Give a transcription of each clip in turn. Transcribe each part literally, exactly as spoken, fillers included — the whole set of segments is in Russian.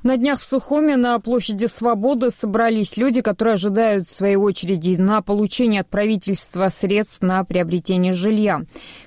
На днях в Сухуми на площади Свободы собрались люди, которые ожидают в своей очереди на получение от правительства средств на приобретение жилья.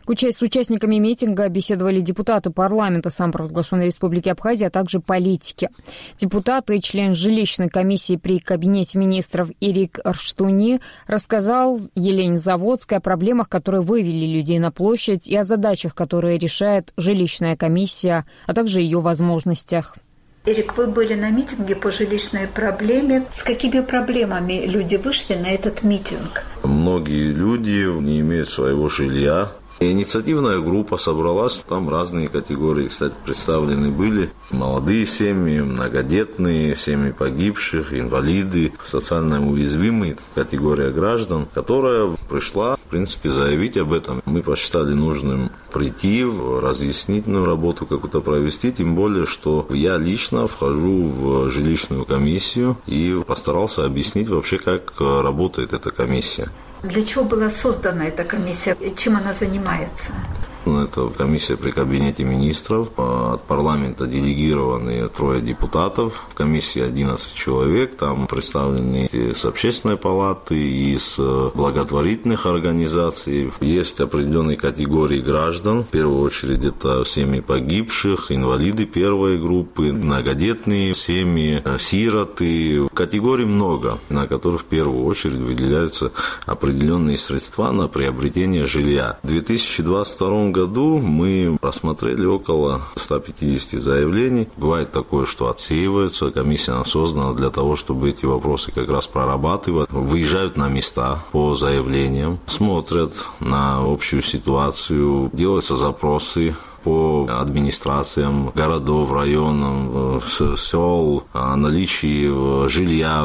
С участниками митинга беседовали депутаты парламента самопровозглашенной Республики Абхазия, а также политики. Депутаты и член жилищной комиссии при Кабинете министров Ирик Арштуни рассказал Елене Заводской о проблемах, которые вывели людей на площадь, и о задачах, которые решает жилищная комиссия, а также ее возможностях. Ирик, вы были на митинге по жилищной проблеме. С какими проблемами люди вышли на этот митинг? Многие люди не имеют своего жилья. Инициативная группа собралась, там разные категории, кстати, представлены были. Молодые семьи, многодетные, семьи погибших, инвалиды, социально уязвимые, категория граждан, которая пришла, в принципе, заявить об этом. Мы посчитали нужным прийти, разъяснительную работу какую-то провести, тем более, что я лично вхожу в жилищную комиссию и постарался объяснить вообще, как работает эта комиссия. Для чего была создана эта комиссия? Чем она занимается? Это комиссия при Кабинете министров. От парламента делегированы трое депутатов. В комиссии одиннадцать человек. Там представлены с общественной палаты и с благотворительных организаций. Есть определенные категории граждан. В первую очередь это семьи погибших, инвалиды первой группы, многодетные семьи, сироты. Категорий много, на которых в первую очередь выделяются определенные средства на приобретение жилья. В две тысячи двадцать втором году мы рассмотрели около ста пятидесяти заявлений. Бывает такое, что отсеиваются. Комиссия создана для того, чтобы эти вопросы как раз прорабатывать. Выезжают на места по заявлениям, смотрят на общую ситуацию, делаются запросы по администрациям городов, районов, сел, о наличии жилья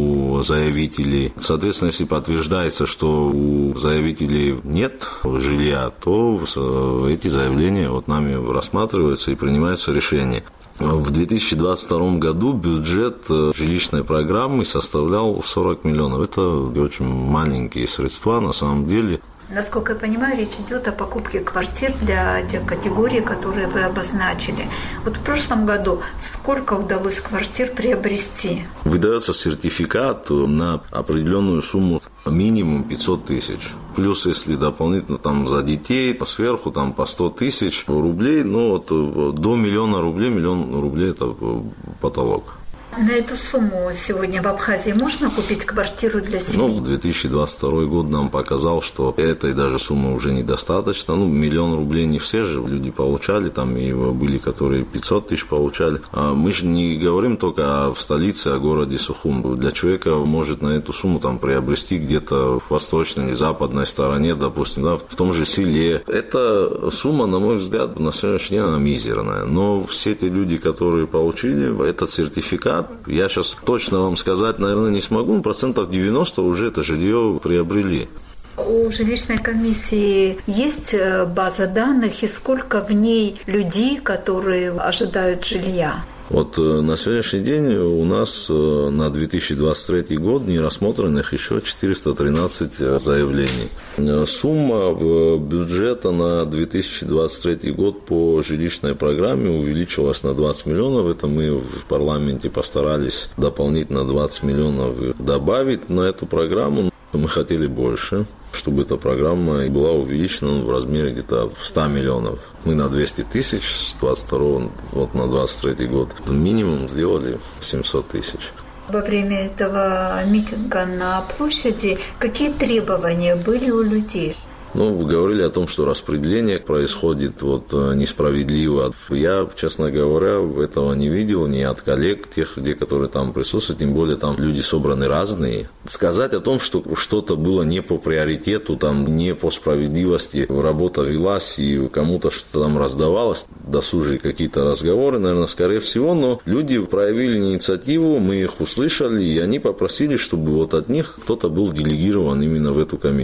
у заявителей. Соответственно, если подтверждается, что у заявителей нет жилья, то эти заявления вот нами рассматриваются и принимаются решения. В две тысячи двадцать втором году бюджет жилищной программы составлял сорок миллионов. Это очень маленькие средства на самом деле. Насколько я понимаю, речь идет о покупке квартир для тех категорий, которые вы обозначили. Вот в прошлом году сколько удалось квартир приобрести? Выдается сертификат на определенную сумму, минимум пятьсот тысяч. Плюс, если дополнительно там за детей, сверху там по сто тысяч рублей, ну вот до миллиона рублей, миллион рублей – это потолок. На эту сумму сегодня в Абхазии можно купить квартиру для семьи? Ну, две тысячи двадцать второй год нам показал, что этой даже суммы уже недостаточно. Ну, миллион рублей не все же люди получали, там и были, которые пятьсот тысяч получали. А мы же не говорим только в столице, о городе Сухум. Для человека может на эту сумму там приобрести где-то в восточной или западной стороне, допустим, да, в том же селе. Эта сумма, на мой взгляд, на сегодняшний день она мизерная. Но все те люди, которые получили этот сертификат, я сейчас точно вам сказать, наверное, не смогу, но процентов девяносто уже это жилье приобрели. У жилищной комиссии есть база данных, и сколько в ней людей, которые ожидают жилья? Вот на сегодняшний день у нас на две тысячи двадцать третий год не рассмотренных еще четыреста тринадцать заявлений. Сумма бюджета на две тысячи двадцать третий год по жилищной программе увеличилась на двадцать миллионов. Это мы в парламенте постарались дополнительно двадцать миллионов добавить на эту программу. Мы хотели больше, чтобы эта программа была увеличена в размере где-то сто миллионов. Мы на двести тысяч с двадцать второго вот на двадцать третий год минимум сделали семьсот тысяч. Во время этого митинга на площади какие требования были у людей? Ну, вы говорили о том, что распределение происходит вот несправедливо. Я, честно говоря, этого не видел ни от коллег, тех людей, которые там присутствуют, тем более там люди собраны разные. Сказать о том, что что-то было не по приоритету, там, не по справедливости, работа велась и кому-то что-то там раздавалось, досужие какие-то разговоры, наверное, скорее всего, но люди проявили инициативу, мы их услышали, и они попросили, чтобы вот от них кто-то был делегирован именно в эту комиссию.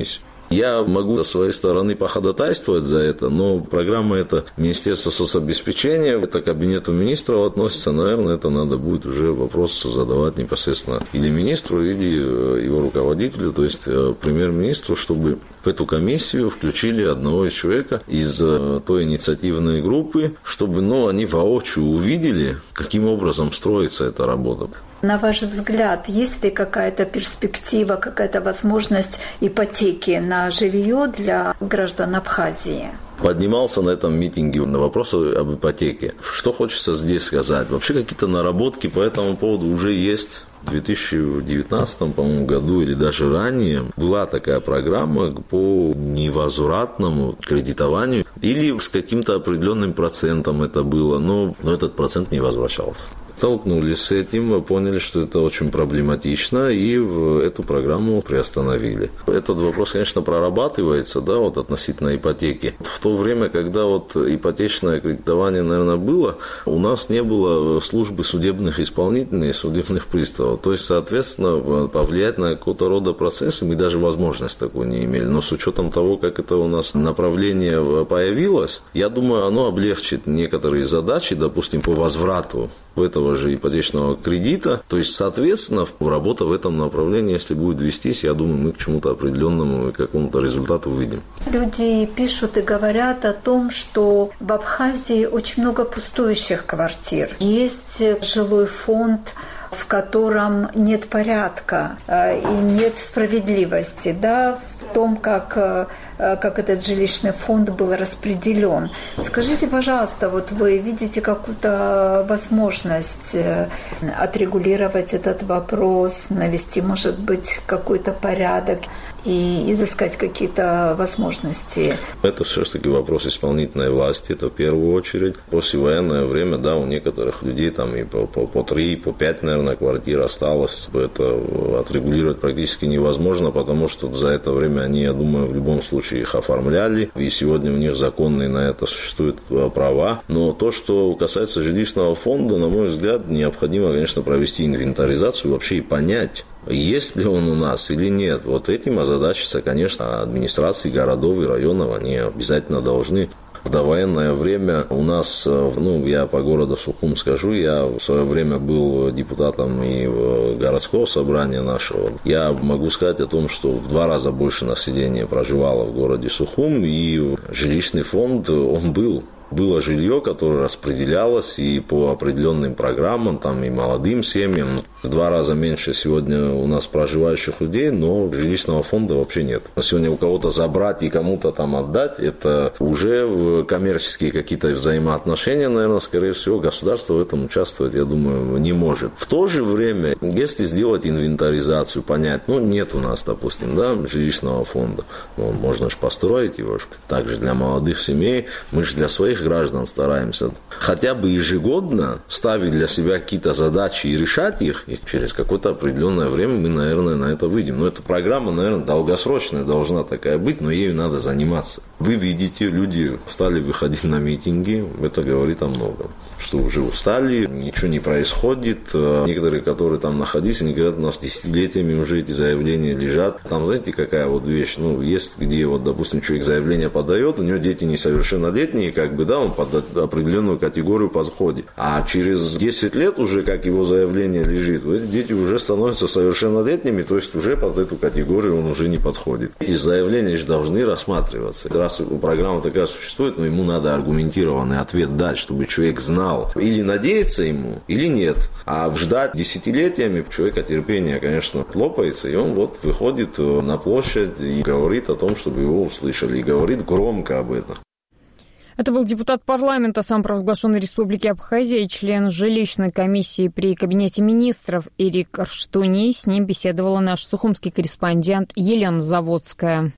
Я могу со своей стороны походатайствовать за это, но программа это Министерство соцобеспечения, это Кабинету министров относится, наверное, это надо будет уже вопрос задавать непосредственно или министру, или его руководителю, то есть премьер-министру, чтобы в эту комиссию включили одного из человека из той инициативной группы, чтобы ну, они воочию увидели, каким образом строится эта работа. На ваш взгляд, есть ли какая-то перспектива, какая-то возможность ипотеки на жилье для граждан Абхазии? Поднимался на этом митинге на вопросы об ипотеке. Что хочется здесь сказать? Вообще какие-то наработки по этому поводу уже есть. В две тысячи девятнадцатом, по-моему, году или даже ранее была такая программа по невозвратному кредитованию или с каким-то определенным процентом это было, но, но этот процент не возвращался. Столкнулись с этим, поняли, что это очень проблематично, и эту программу приостановили. Этот вопрос, конечно, прорабатывается, да, вот относительно ипотеки. В то время, когда вот ипотечное кредитование, наверное, было, у нас не было службы судебных исполнителей и судебных приставов. То есть, соответственно, повлиять на какого-то рода процессы мы даже возможность такую не имели. Но с учетом того, как это у нас направление появилось, я думаю, оно облегчит некоторые задачи, допустим, по возврату этого же ипотечного кредита. То есть, соответственно, работа в этом направлении, если будет вестись, я думаю, мы к чему-то определенному и какому-то результату выйдем. Люди пишут и говорят о том, что в Абхазии очень много пустующих квартир. Есть жилой фонд, в котором нет порядка и нет справедливости, да, в том, как, как этот жилищный фонд был распределен. Скажите, пожалуйста, вот вы видите какую-то возможность отрегулировать этот вопрос, навести, может быть, какой-то порядок и изыскать какие-то возможности? Это все-таки вопрос исполнительной власти, это в первую очередь. В послевоенное время, да, у некоторых людей там и по, по, по три, по пять, наверное, квартир осталось. Это отрегулировать практически невозможно, потому что за это время они, я думаю, в любом случае их оформляли, и сегодня у них законные на это существуют права. Но то, что касается жилищного фонда, на мой взгляд, необходимо, конечно, провести инвентаризацию вообще и понять, есть ли он у нас или нет. Вот этим озадачиться, конечно, администрации городов и районов, они обязательно должны. В довоенное время у нас, ну, я по городу Сухум скажу, я в свое время был депутатом и городского собрания нашего. Я могу сказать о том, что в два раза больше населения проживало в городе Сухум, и жилищный фонд, он был. Было жилье, которое распределялось и по определенным программам, там и молодым семьям. В два раза меньше сегодня у нас проживающих людей, но жилищного фонда вообще нет. Сегодня у кого-то забрать и кому-то там отдать, это уже коммерческие какие-то взаимоотношения, наверное, скорее всего, государство в этом участвовать, я думаю, не может. В то же время, если сделать инвентаризацию, понять, ну, нет у нас, допустим, да, жилищного фонда, ну, можно же построить его. Также для молодых семей, мы же для своих граждан стараемся хотя бы ежегодно ставить для себя какие-то задачи и решать их, и через какое-то определенное время мы, наверное, на это выйдем. Но эта программа, наверное, долгосрочная должна такая быть, но ею надо заниматься. Вы видите, люди стали выходить на митинги, это говорит о многом. Что уже устали, ничего не происходит. Некоторые, которые там находились, они говорят, у нас десятилетиями уже эти заявления лежат. Там, знаете, какая вот вещь, ну, есть, где вот, допустим, человек заявление подает, у него дети несовершеннолетние, как бы, да, он под определенную категорию подходит. А через десять лет уже, как его заявление лежит, эти дети уже становятся совершеннолетними, то есть уже под эту категорию он уже не подходит. Эти заявления же должны рассматриваться. Раз программа такая существует, но ему надо аргументированный ответ дать, чтобы человек знал, или надеяться ему, или нет. А ждать десятилетиями человека терпения, конечно, лопается, и он вот выходит на площадь и говорит о том, чтобы его услышали, и говорит громко об этом. Это был депутат парламента самопровозглашенной Республики Абхазия, член жилищной комиссии при Кабинете министров Ирик Арштуни. С ним беседовала наш сухумский корреспондент Елена Заводская.